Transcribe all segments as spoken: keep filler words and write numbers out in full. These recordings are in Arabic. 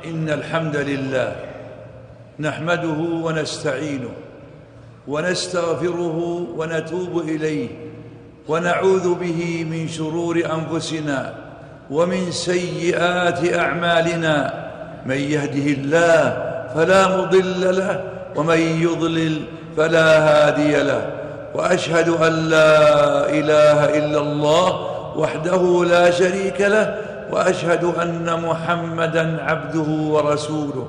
إن الحمد لله نحمده ونستعينه ونستغفره ونتوب إليه ونعوذ به من شرور أنفسنا ومن سيئات أعمالنا. من يهده الله فلا مضل له ومن يضلل فلا هادي له، وأشهد أن لا إله إلا الله وحده لا شريك له، وأشهد أن محمدًا عبده ورسوله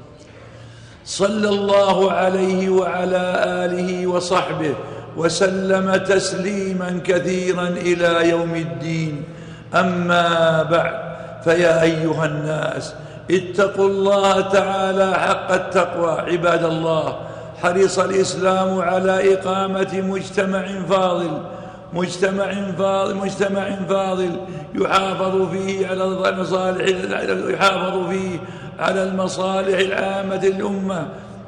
صلى الله عليه وعلى آله وصحبه وسلم تسليماً كثيراً إلى يوم الدين. أما بعد، فيا أيها الناس اتقوا الله تعالى حق التقوى. عباد الله، حرص الإسلام على إقامة مجتمع فاضل مجتمع فاضل مجتمع فاضل يحافظ فيه على المصالح يحافظ فيه على المصالح العامة للأمة،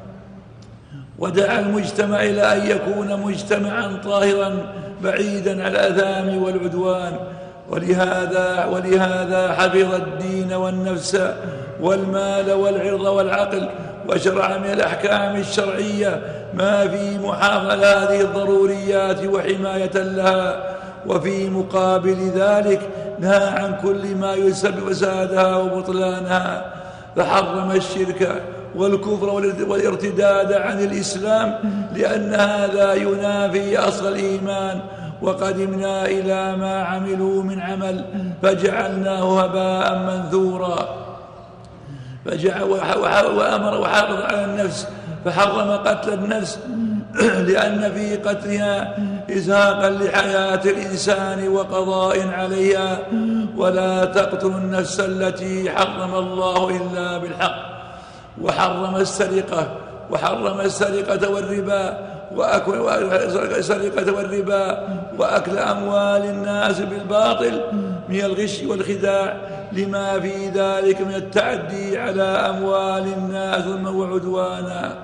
ودعا المجتمع إلى أن يكون مجتمعا طاهرا بعيدا عن الآثام والعدوان. ولهذا ولهذا حفظ الدين والنفس والمال والعرض والعقل، وشرع من الأحكام الشرعية ما في محافظة هذه الضروريات وحماية لها، وفي مقابل ذلك نهى عن كل ما يسبب فسادها وبطلانها، فحرم الشرك والكفر والارتداد عن الإسلام، لأن هذا ينافي أصل الإيمان. وقدمنا إلى ما عملوا من عمل فجعلناه هباء منثورا. فجعل وأمر وحافظ على النفس فحرم قتل النفس، لأن في قتلها إزهاقا لحياة الإنسان وقضاء عليها. ولا تقتلوا النفس التي حرم الله إلا بالحق. وحرم السرقة وحرم السرقة والربا وأكل السرقة والربا وأكل أموال الناس بالباطل من الغش والخداع، لما في ذلك من التعدي على أموال الناس ظلما وعدوانا.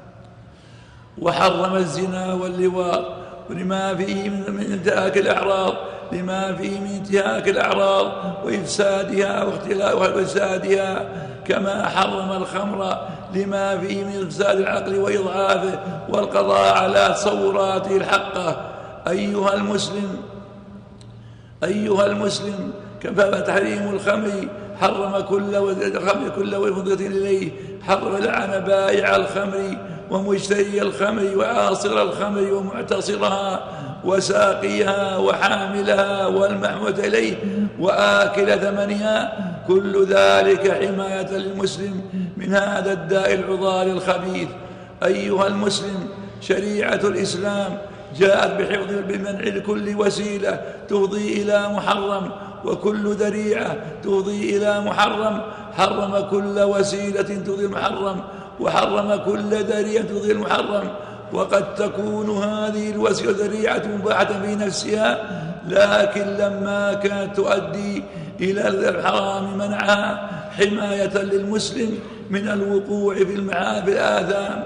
وحرم الزنا واللواط لما فيه من انتهاك الأعراض لما فيه من انتهاك الأعراض وإفسادها وإفسادها، كما حرم الخمر لما فيه من إفساد العقل وإضعافه والقضاء على تصوراته الحقة. أيها المسلم أيها المسلم كفى تحريم الخمر حرم كل الخمر كل وفضة إليه، حرم لعن بائع الخمر ومشتري الخمر وعاصر الخمر ومعتصرها وساقيها وحاملها والمحمود إليه وآكل ثمنها، كل ذلك حماية للمسلم من هذا الداء العضال الخبيث. أيها المسلم، شريعة الإسلام جاءت بحفظ بمنع كل وسيلة تفضي إلى محرم، وكل ذريعة تفضي إلى محرم. حرم كل وسيلة تفضي المحرم، وحرم كل ذريعة تفضي المحرم. وقد تكون هذه الوسيلة ذريعة مباحة في نفسها، لكن لما كانت تؤدي إلى الحرام منعها حماية للمسلم من الوقوع في المعاصي الآثام.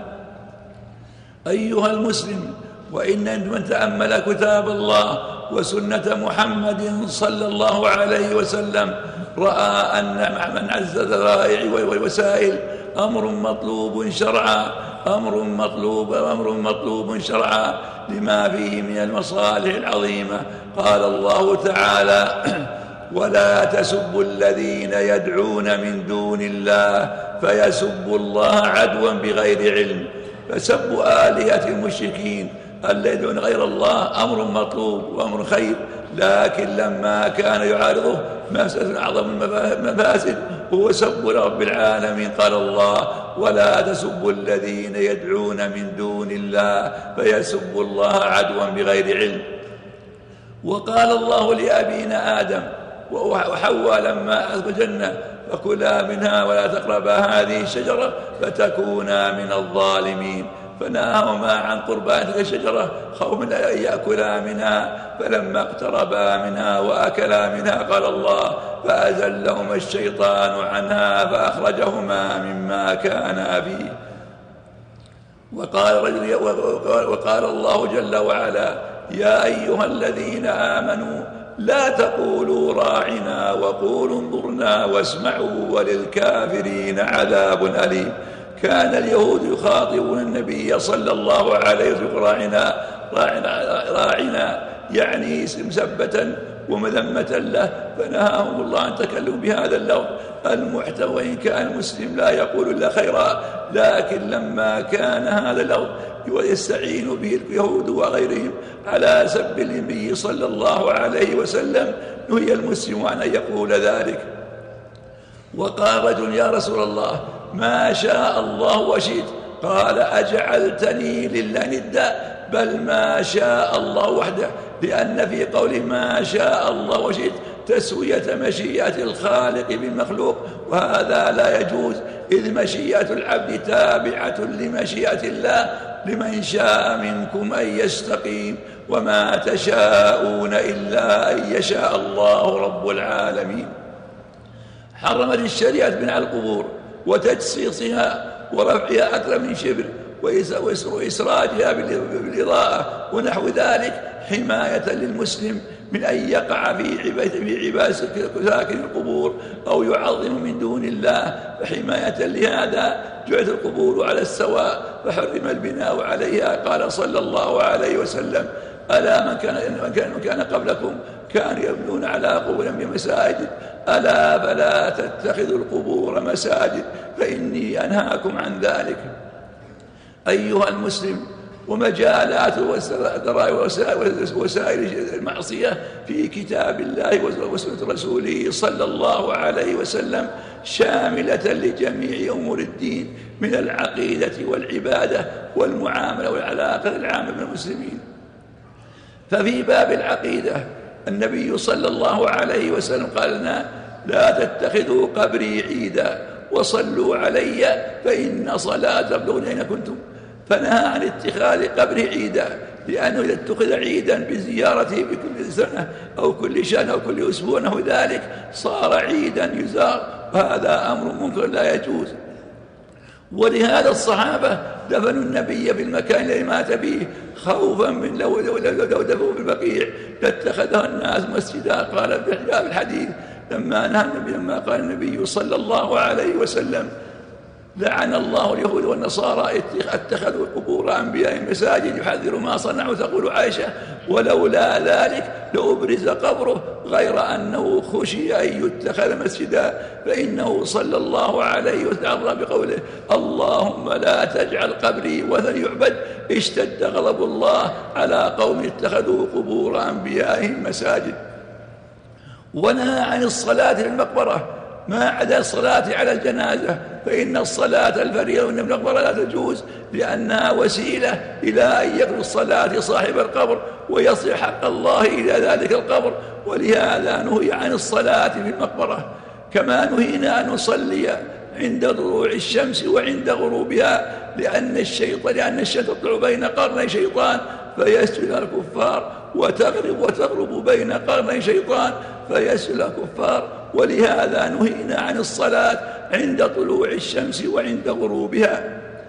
أيها المسلم، وإن من تأمل كتاب الله وسنة محمد صلى الله عليه وسلم رأى أن منع الذرائع والوسائل أمر مطلوب شرعا أمر مطلوب أمر مطلوب شرعا لما فيه من المصالح العظيمة. قال الله تعالى: ولا تسبوا الذين يدعون من دون الله فيسبوا الله عدوا بغير علم. فسب آلهة المشركين الذين يدعون غير الله أمر مطلوب وأمر خير، لكن لما كان يعارضه مفسدة أعظم المفاسد هو سب رب العالمين. قال الله: ولا تسبوا الذين يدعون من دون الله فيسبوا الله عدوا بغير علم. وقال الله لأبينا آدم وحواء لما أسقوا الجنة: فكلا منها ولا تقربا هذه الشجرة فتكونا من الظالمين. فنهاهما عن قربان تلك الشجرة خوفا أن يأكلا منها، فلما اقتربا منها وأكلا منها قال الله: فأزلهما الشيطان عنها فأخرجهما مما كانا فيه. وقال, وقال الله جل وعلا: يا أيها الذين آمنوا لا تقولوا راعنا وقولوا انظرنا واسمعوا وللكافرين عذاب أليم. كان اليهود يخاطبون النبي صلى الله عليه وسلم راعنا راعنا راعنا يعني مسبة ومذمة له، فنهاهم الله عن تكلم بهذا اللفظ المحتوى، وإن كان المسلم لا يقول إلا خيرا، لكن لما كان هذا اللفظ ويستعين به اليهود وغيرهم على سب النبي صلى الله عليه وسلم نهي المسلم عن أن يقول ذلك. وقال رجل: يا رسول الله ما شاء الله وشئت. قال: أجعلتني لله ندا؟ بل ما شاء الله وحده، لأن في قوله ما شاء الله وشئت تسوية مشيئة الخالق بالمخلوق، وهذا لا يجوز، إذ مشيئة العبد تابعة لمشيئة الله، لمن شاء منكم أن يستقيم، وما تشاءون إلا أن يشاء الله رب العالمين. حرمت الشريعة بناء القبور وتجسيسها ورفعها أكثر من شبر وإسراجها بالإضاءة ونحو ذلك حماية للمسلم من أن يقع في عبادة ساكن القبور أو يعظم من دون الله، فحماية لهذا جعلت القبور على السواء فحرم البناء عليها. قال صلى الله عليه وسلم: ألا من كان, من كان, من كان قبلكم كانوا يبنون على قبورهم مساجد، ألا فلا تتخذوا القبور مساجد فإني أنهاكم عن ذلك. أيها المسلم، ومجالات وسائل المعصية في كتاب الله وسنة رسوله صلى الله عليه وسلم شاملة لجميع أمور الدين من العقيدة والعبادة والمعاملة والعلاقة العامة بين المسلمين. ففي باب العقيدة النبي صلى الله عليه وسلم قال لنا: لا تتخذوا قبري عيدا وصلوا علي فإن صلاة تبلغني أين كنتم. فنهى عن اتخاذ قبر عيدا، لأنه إذا اتخذ عيدا بزيارته بكل سنة أو كل شهر أو كل أسبوع نحو ذلك صار عيدا يزار، وهذا أمر منكر لا يجوز. ولهذا الصحابة دفنوا النبي بالمكان الذي مات به خوفا من لو لو لو دفنوا بالبقيع لاتخذها الناس مسجدا. قال في الحديث لما نهى النبي لما قال النبي صلى الله عليه وسلم: لعن الله اليهود والنصارى اتخذوا قبور أنبيائهم مساجد يحذر ما صنعوا. تقول عائشة: ولولا ذلك لأبرز قبره، غير أنه خشي أن يتخذ مسجدا، فإنه صلى الله عليه وسلم بقوله: اللهم لا تجعل قبري وثن يعبد، اشتد غضب الله على قوم اتخذوا قبور أنبيائهم مساجد. ونهى عن الصلاة في المقبرة ما عدا الصلاة على الجنازة، فإن الصلاة الفريضة من المقبرة لا تجوز، لأنها وسيلة إلى أن يقضي الصلاة صاحب القبر ويصل حق الله إلى ذلك القبر، ولهذا نهي عن الصلاة في المقبرة. كما نهينا أن نصلي عند طلوع الشمس وعند غروبها، لأن الشيطان لأن الشمس تطلع بين قرني شيطان فيسجد الكفار، وتغرب وتغرب بين قرني شيطان فيسجد الكفار، ولهذا نهينا عن الصلاة عند طلوع الشمس وعند غروبها.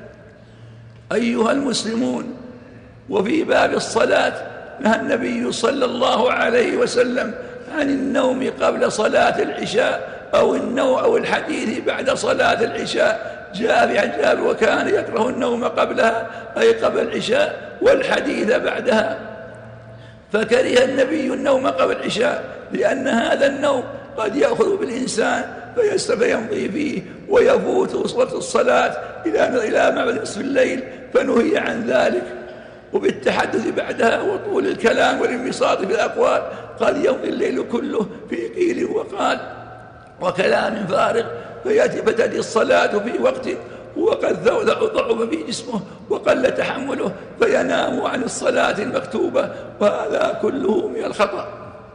أيها المسلمون، وفي باب الصلاة نهى النبي صلى الله عليه وسلم عن النوم قبل صلاة العشاء أو النوم أو الحديث بعد صلاة العشاء. جاء في عن جابر: وكان يكره النوم قبلها أي قبل العشاء والحديث بعدها. فكره النبي النوم قبل العشاء، لأن هذا النوم قد يأخذ بالإنسان فيمضي فيه ويفوت وصلة الصلاة إلى إلى مبعد نصف الليل، فنهي عن ذلك. وبالتحدث بعدها وطول الكلام والانبساط في الأقوال قد يمضي الليل كله في قيل وقال وكلام فارغ، فيأتي فتأتي الصلاة في وقت وقد ضعف في جسمه وقل تحمله فينام عن الصلاة المكتوبة، وهذا كله من الخطأ.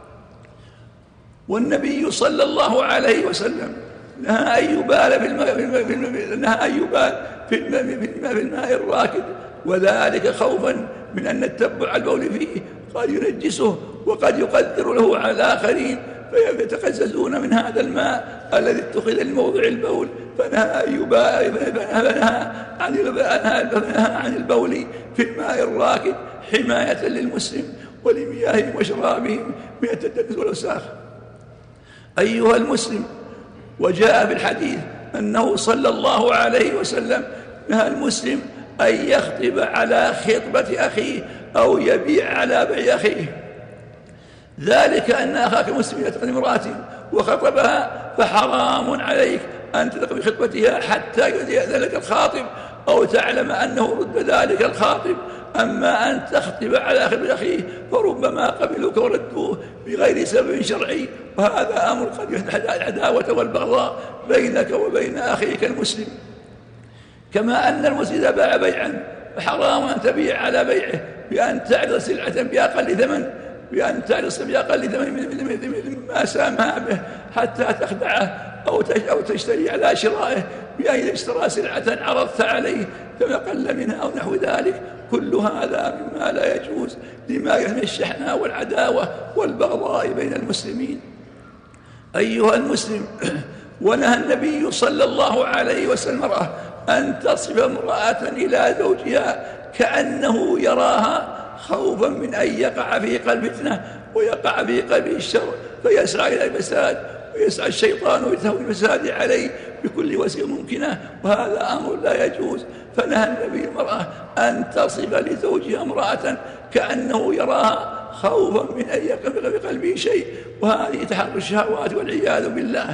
والنبي صلى الله عليه وسلم نهى أن يبال في الماء نهى أن يبال في الماء, في الماء الراكد، وذلك خوفا من أن التبع البول فيه قد ينجسه وقد يقدر له على الآخرين فيتقززون من هذا الماء الذي اتخذ لموضع البول. فنهى أن يبال فنهى عن البول في الماء الراكد حماية للمسلم. ولمياههم وشرابهم من التدنس والأوساخ. أيها المسلم، وجاء في الحديث أنه صلى الله عليه وسلم نهى المسلم أن يخطب على خطبة أخيه أو يبيع على بيع أخيه، ذلك أن أخاك مسلم يتقن امرأة وخطبها فحرام عليك أن تلقى بخطبتها حتى يأذن لك الخاطب أو تعلم أنه رد ذلك الخاطب. أما أن تخطب على خطبة أخيه فربما قبلوك وردوه بغير سبب شرعي، وهذا أمر قد يفتح العداوة والبغضاء بينك وبين أخيك المسلم. كما أن المسلم إذا باع بيعا فحرام أن تبيع على بيعه بأن تعرض سلعة بأقل ثمن بأن تعرض بأقل ثمن مما سامها به حتى تخدعه أو تشتري على شرائه بأن اشترى سلعة عرضت عليه فما قل منها أو نحو ذلك. كل هذا مما لا يجوز لما يحمي الشحناء والعداوة والبغضاء بين المسلمين. أيها المسلم، ونهى النبي صلى الله عليه وسلم أن تصف امرأة إلى زوجها كأنه يراها خوفا من أن يقع في قلب فتنة ويقع في قلبه الشر فيسعى إلى الفساد، ويسعى الشيطان ويتهوى الفساد عليه بكل وسيلة ممكنة، وهذا أمر لا يجوز. فنهى النبي المرأة أن تصف لزوجها امرأة كأنه يراها خوفا من أن يقع في قلبه شيء، وهذه تحرك الشهوات والعياذ بالله.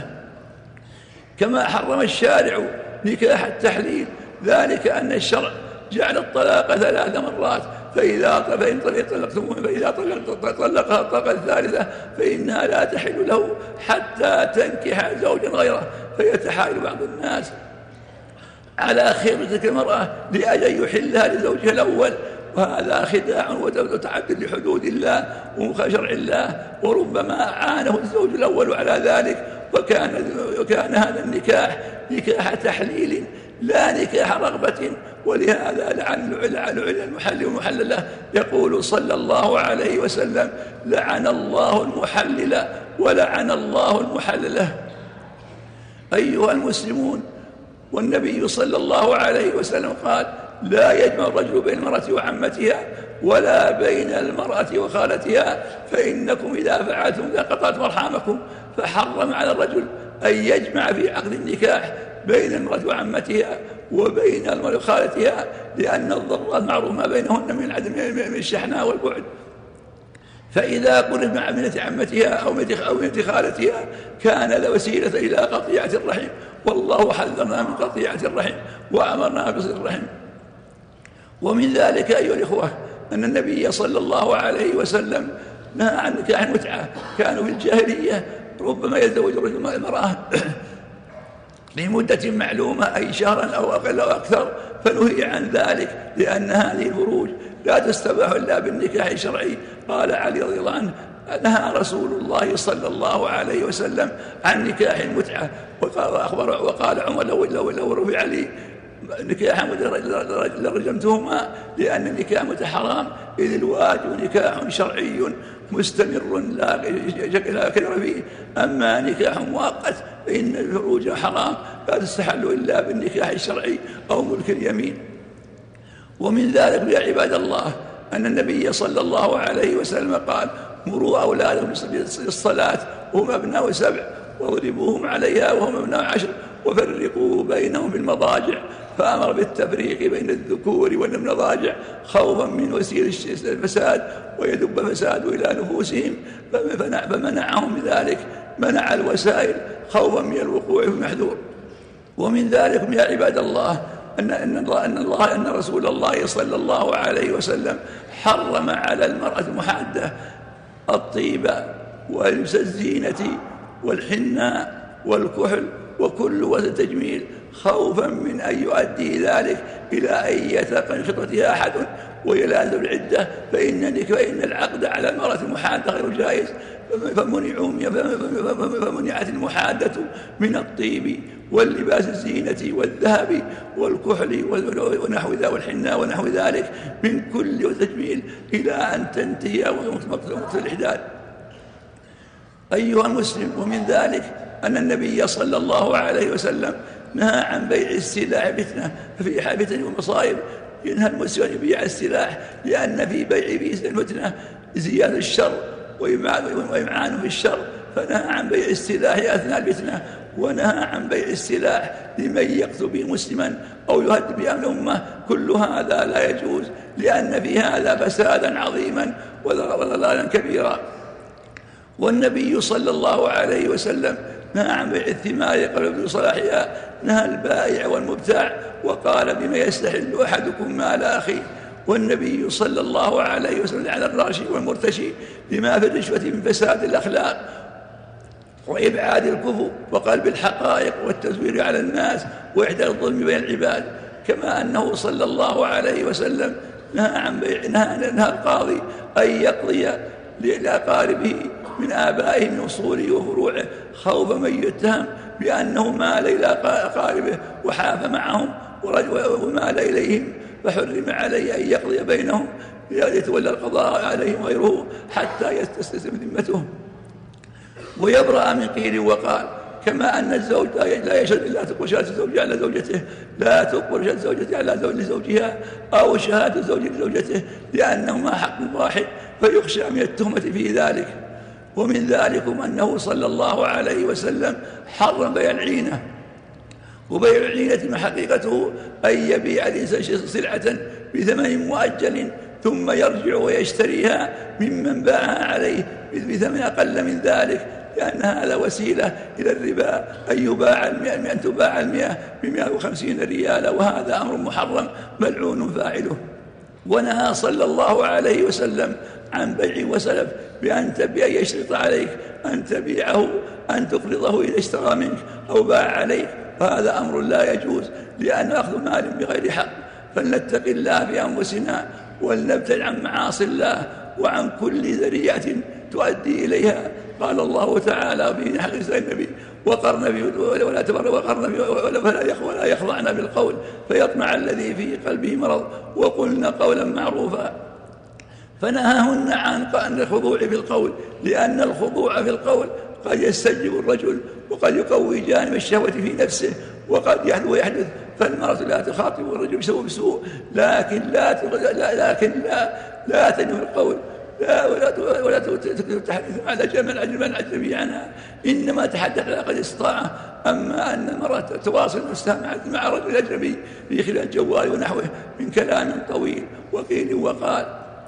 كما حرم الشارع نكاح التحليل، ذلك أن الشرع جعل الطلاق ثلاث مرات، فإذا فإن طلقتموه فإذا طلقها الطلقة الثالثة فإنها لا تحل له حتى تنكح زوجا غيره، فيتحايل بعض الناس على خير تلك المرأة لأجل يحلها لزوجها الأول، وهذا خداع وتعدي لحدود الله ومخالفة شرع الله، وربما أعانه الزوج الأول على ذلك، وكان وكان هذا النكاح نكاح تحليل لا نكاح رغبة. ولهذا لعن لعن المحلل والمحلل له، يقول صلى الله عليه وسلم: لعن الله المحلل ولعن الله المحلل له. أيها المسلمون، والنبي صلى الله عليه وسلم قال: لا يجمع الرجل بين المرأة وعمتها ولا بين المرأة وخالتها، فإنكم إذا فعلتم ذا قطعتم أرحامكم. فحرم على الرجل أن يجمع في عقد النكاح بين المرأة وعمتها وبين المرأة وخالتها، لأن الضرورات معروف ما بينهن من عدم من الشحناء والبعد. فإذا قلت مع ابنة عمتها أو ابنة خالتها كان ذا وسيلة إلى قطيعة الرحم، والله حذرنا من قطيعة الرحم وأمرنا بصلة الرحم. ومن ذلك أيها الإخوة أن النبي صلى الله عليه وسلم نهى عن نكاح المتعة. كانوا في الجاهلية ربما يتزوج الرجل المرأة لمدة معلومة أي شهرا أو أقل أو أكثر، فنهي عن ذلك لأن هذه الفروج لا تستباح إلا بالنكاح الشرعي. قال علي رضي الله عنه: نهى رسول الله صلى الله عليه وسلم عن نكاح المتعة. وقال, وقال عمر: لو, لو, لو رفع لي نكاحا لرجمتهما، لأن النكاح حرام، إذ الواجب نكاح شرعي مستمر لا كثر فيه، أما نكاح مؤقت فإن الفروج حرام لا تستحل إلا بالنكاح الشرعي أو ملك اليمين. ومن ذلك يا عباد الله أن النبي صلى الله عليه وسلم قال: مروا أولادهم بالصلاة وهم أبناء سبع واضربوهم عليها وهم أبناء عشر وفرقوا بينهم في المضاجع. فأمر بالتفريق بين الذكور والمضاجع خوفا من وسيل الفساد ويدب فساد إلى نفوسهم، فمنعهم بذلك، منع الوسائل خوفا من الوقوع في المحذور. ومن ذلك يا عباد الله أن أن الله أن الله أن رسول الله صلى الله عليه وسلم حرم على المرأة المحادة الطيب ولبس الزينة والحناء والكحل وكل وسيلة تجميل، خوفا من أن يؤدي ذلك إلى أن يتقن خطبتها أحد ويلازم العدة، فإن فإن العقد على المرأة المحادة غير جائز. فمنعت المحادة من الطيب واللباس الزينة والذهب والكحل ونحو ذلك والحناء ونحو ذلك من كل تجميل إلى أن تنتهي وقت الإحداد. أيها المسلم، ومن ذلك أن النبي صلى الله عليه وسلم نهى عن بيع السلاح فتنة، ففي فتن ومصائب ينهى المسلم أن يبيع السلاح، لأن في بيع الفتنة زيادة الشر وإمعان في الشر، فنهى عن بيع السلاح أثناء الفتنة، ونهى عن بيع السلاح لمن يقتل به مسلما أو يهدد به أمن الأمة. كل هذا لا يجوز، لأن في هذا فسادا عظيما وضلالا كبيرا. والنبي صلى الله عليه وسلم نهى عن بيع الثمار قبل بدء صلاحها، نهى البائع والمبتاع، وقال بما يستحل أحدكم مال أخيه. والنبي صلى الله عليه وسلم على الراشي والمرتشي لما في الرشوة من فساد الأخلاق وإبعاد الكفر وقلب الحقائق والتزوير على الناس وإحداث الظلم بين العباد. كما أنه صلى الله عليه وسلم نهى عن بيع نهى, نهى القاضي أن يقضي لأقاربه من آبائه من أصوله وفروعه خوف من يتهم بأنه مال إلى أقاربه وحاف معهم ومال إليهم، فحرم عليه أن يقضي بينهم يتولى القضاء عليهم غيره حتى يستسلم ذمتهم ويبرأ من قيل وقال. كما أن الزوج لا يشهد لا تقبل شهادة الزوج على زوجته، لا تقبل شهادة زوجته على زوج لزوجها أو شهادة زوج لزوجته، لأنهما حق واحد فيخشى من التهمة في ذلك. ومن ذلكم أنه صلى الله عليه وسلم حرم بيع العينة. وبيع العينة حقيقته أن يبيع الإنسان سلعة بثمن مؤجل ثم يرجع ويشتريها ممن باعها عليه بثمن أقل من ذلك، لأن هذا وسيلة إلى الربا، أن يباع المئة أن تباع المئة بمئة وخمسين ريالا، وهذا أمر محرم ملعون فاعله. ونهى صلى الله عليه وسلم عن بيع وسلف بأن بأن يشترط عليك أن تبيعه أن تقرضه إذا اشترى منك أو باع عليك، وهذا أمر لا يجوز، لأن أخذ مال بغير حق. فلنتق الله بأنفسنا ولنبتعد عن معاصي الله وعن كل ذريعة تؤدي إليها. قال الله تعالى في حق النبي وقرن في ولا تبر وقرن في ولا يخضعن بالقول فيطمع الذي في قلبه مرض وقلن قولا معروفا. فنهاهن عن الخضوع في القول، لأن الخضوع في القول قد يستجب الرجل وقد يقوي جانب الشهوة في نفسه وقد يحدث ويحدث. فالمرأة لا تخاطب الرجل بسوء بسوء، لكن لا لا لكن لا لا تنهي القول لا ولا ولا تحدث على جمال أجل من أجنبي عنها، إنما تحدث على قدر استطاعة. أما أن المرأة تواصل نفسها مع رجل أجنبي في خلال الجوال ونحوه من كلام طويل وقيل وقال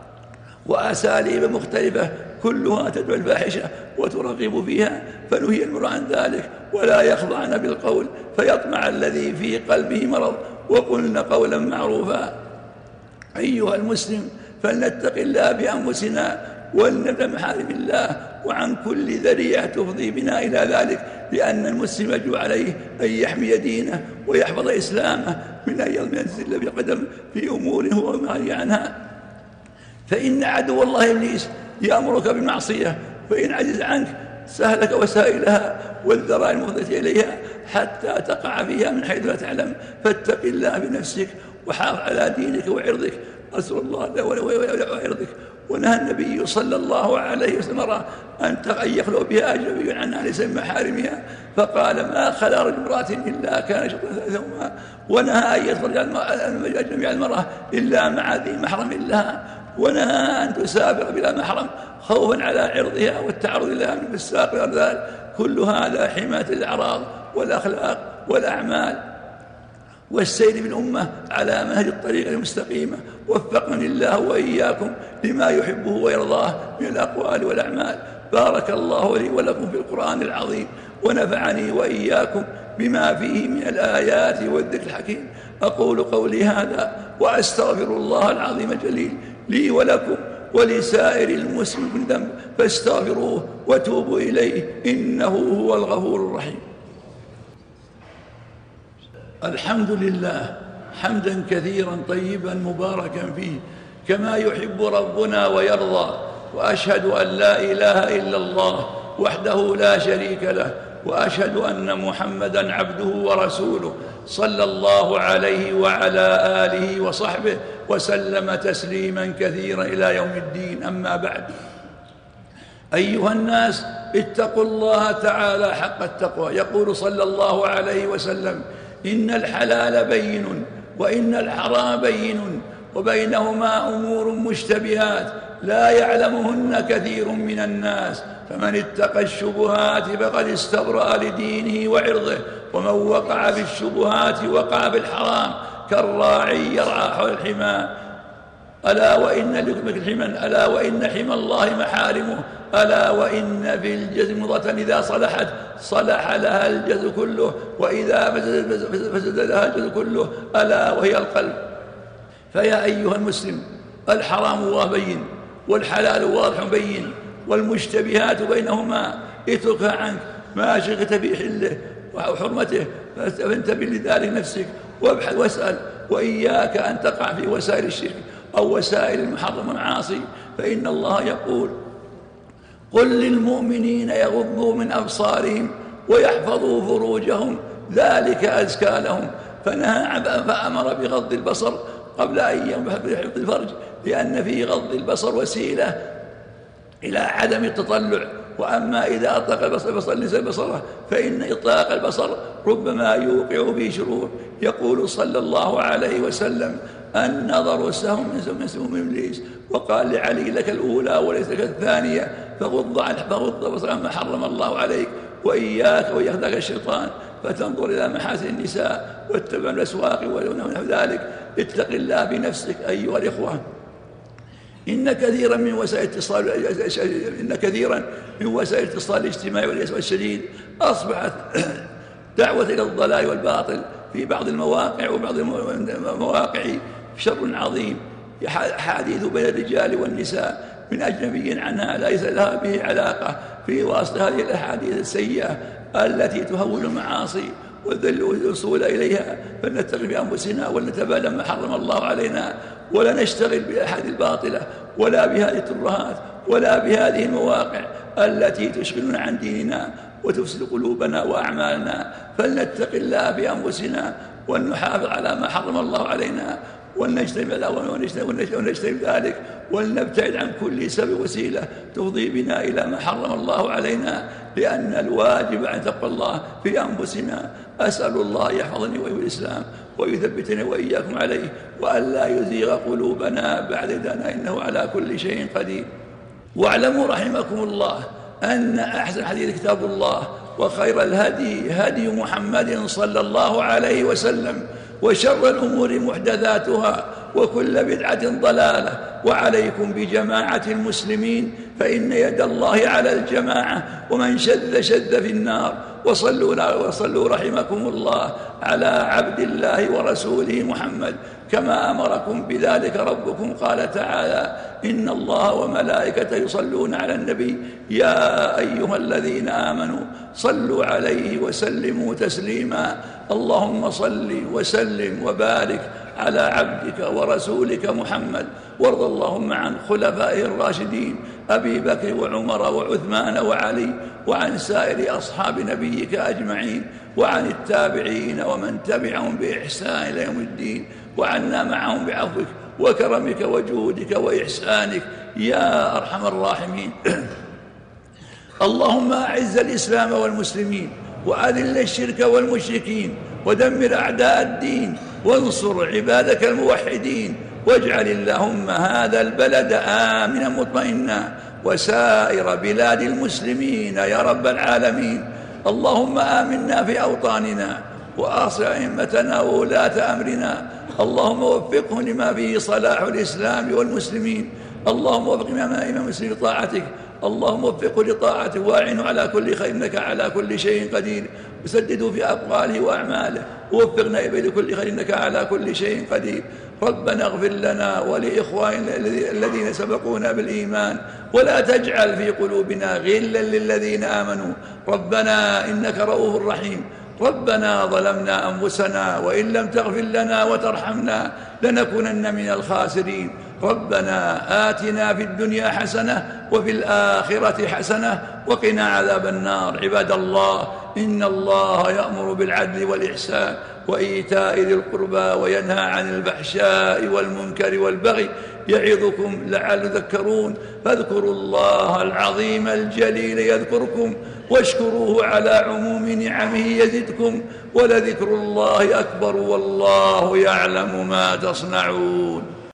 وأساليب مختلفة كلها تدعو الفاحشة وترغب فيها، فنهي المرء عن ذلك ولا يخضعن بالقول فيطمع الذي في قلبه مرض وقلن قولا معروفا. أيها المسلم، فلنتق الله بأنفسنا ولنبدأ محارم الله وعن كل ذريعة تفضي بنا إلى ذلك، لأن المسلم يجب عليه أن يحمي دينه ويحفظ إسلامه من أن ينزل بقدم في أمور هو نهي عنها. فإن عدو الله إبليس يأمرك بالمعصية، فإن عجز عنك سهلك وسائلها والذرائع المفضية إليها حتى تقع فيها من حيث لا تعلم. فاتق الله بنفسك وحافظ على دينك وعرضك، أسأل الله وعرضك. ونهى النبي صلى الله عليه وسلم أن يخلو بها أجنبي عنها ليس من محارمها، فقال ما خلا رجل امرأة إلا كان شطرا ثلاثهما. ونهى أن يتفرج الأجنبي على المرأة إلا مع ذي محرم لها. ونهى أن تسافر بلا محرم خوفا على عرضها والتعرض لها من الساق والأرذال. كل هذا حماية الأعراض والأخلاق والأعمال والسير بالأمة على منهج الطريق المستقيمة. وفقني الله وإياكم لما يحبه ويرضاه من الأقوال والأعمال. بارك الله لي ولكم في القرآن العظيم، ونفعني وإياكم بما فيه من الآيات والذكر الحكيم. أقول قولي هذا وأستغفر الله العظيم الجليل لي ولكم ولسائر المسلمين من ذنب، فاستغفروه وتوبوا إليه إنه هو الغفور الرحيم. الحمد لله حمدا كثيرا طيبا مباركا فيه كما يحب ربنا ويرضى، وأشهد أن لا إله إلا الله وحده لا شريك له، وأشهد أن محمدا عبده ورسوله صلى الله عليه وعلى آله وصحبه وسلم تسليما كثيرا إلى يوم الدين. أما بعد، أيها الناس، اتقوا الله تعالى حق التقوى. يقول صلى الله عليه وسلم إن الحلال بين وإن الحرام بين وبينهما أمور مشتبهات لا يعلمهن كثير من الناس، فمن اتقى الشبهات فقد استبرأ لدينه وعرضه، ومن وقع في الشبهات وقع في الحرام كالراعي يرعى حول الحمى. ألا وإن لكم الحمى ألا وإن حمى الله محارمه، ألا وإن في الجسد مضغة إذا صلحت صلح لها الجسد كله، وإذا فسد لها الجسد كله، ألا وهي القلب. فيا أيها المسلم، الحرام واضح بين، والحلال واضح بين، والمشتبهات بينهما اتركها عنك، ما شغلت في حله وحرمته فانتبه لذلك نفسك وابحث واسأل، وإياك أن تقع في وسائل الشرك أو وسائل المحرم والمعاصي، فإن الله يقول: قل للمؤمنين يغضوا من أبصارهم ويحفظوا فروجهم ذلك أزكى لهم، فنهى فأمر بغض البصر قبل أن يحفظ الفرج، لأن في غض البصر وسيلة إلى عدم التطلع. وأما إذا أطلق البصر بصر ليس بصره فإن إطلاق البصر ربما يوقع به شرور. يقول صلى الله عليه وسلم: النظر سهم من سهم إبليس، وقال لعلي: لك الأولى وليس لك الثانية، فغض عن فغض بصرك عما حرم الله عليك، وإياك ويخدعك الشيطان فتنظر إلى محاسن النساء واتبع الأسواق ونحو ذلك. اتق الله بنفسك أيها الإخوة. إن كثيرا من وسائل الاتصال إن كثيرا من وسائل الاتصال الاجتماعي والأسف الشديد أصبحت دعوة إلى الضلال والباطل في بعض المواقع، وبعض المواقع شر عظيم، حديث بين الرجال والنساء من أجنبي عنها ليس لها به علاقة، في وسط هذه الأحاديث السيئة التي تهول المعاصي والوصول إليها. فلنتقي بأنفسنا ولنتبادل ما حرم الله علينا، ولا نشتغل بالأحاديث الباطلة ولا بهذه الترهات ولا بهذه المواقع التي تشغلنا عن ديننا وتفسد قلوبنا وأعمالنا. فلنتقي الله بأنفسنا ولنحافظ على ما حرم الله علينا، ونجتنب ونجتنب ذلك، ولنبتعد عن كل سبب وسيلة تفضي بنا إلى ما حرم الله علينا، لأن الواجب أن تقوى الله في أنفسنا. أسأل الله يحفظني ويحفظ الإسلام ويثبتني وإياكم عليه، وأن لا يزيغ قلوبنا بعد إذ إنه على كل شيء قدير. واعلموا رحمكم الله أن أحسن الحديث كتاب الله، وخير الهدي هدي محمد صلى الله عليه وسلم، وشر الأمور محدثاتها، وكل بدعة ضلالة. وعليكم بجماعة المسلمين، فإن يد الله على الجماعة، ومن شذ شذ في النار. وصلوا, وصلوا رحمكم الله على عبد الله ورسوله محمد كما أمركم بذلك ربكم. قال تعالى: إن الله وملائكته يصلون على النبي يا أيها الذين آمنوا صلوا عليه وسلموا تسليما. اللهم صل وسلم وبارك على عبدك ورسولك محمد، وارض اللهم عن خلفائه الراشدين أبي بكر وعمر وعثمان وعلي، وعن سائر أصحاب نبيك أجمعين، وعن التابعين ومن تبعهم بإحسان إلى يوم الدين، وعنا معهم بعفوك وكرمك وجودك وإحسانك يا أرحم الراحمين. اللهم أعز الإسلام والمسلمين، وأذل الشرك والمشركين، ودمر أعداء الدين، وانصر عبادك الموحدين، واجعل اللهم هذا البلد آمنا مطمئنا، وسائر بلاد المسلمين يا رب العالمين. اللهم آمنا في أوطاننا، وأصلح أئمتنا وولاة أمرنا. اللهم وفقهم لما فيه صلاح الإسلام والمسلمين. اللهم وفق إمام المسلمين لطاعتك. اللهم وفقه لطاعتك، واعنه على كل خير، إنك على كل شيء قدير. وسدده في أقواله وأعماله، ووفقنا إليه لكل خير، إنك على كل شيء قدير. ربنا اغفر لنا ولإخواننا الذين سبقونا بالإيمان، ولا تجعل في قلوبنا غلا للذين آمنوا. ربنا إنك رؤوف رحيم. ربنا ظلمنا أنفسنا، وإن لم تغفر لنا وترحمنا لنكونن من الخاسرين. ربنا آتنا في الدنيا حسنة وفي الآخرة حسنة وقنا عذاب النار. عباد الله، إن الله يأمر بالعدل والإحسان وإيتاء ذي القربى، وينهى عن الفحشاء والمنكر والبغي، يعظكم لعلكم تذكرون. فاذكروا الله العظيم الجليل يذكركم، واشكروه على عموم نعمه يزدكم، ولذكر الله أكبر، والله يعلم ما تصنعون.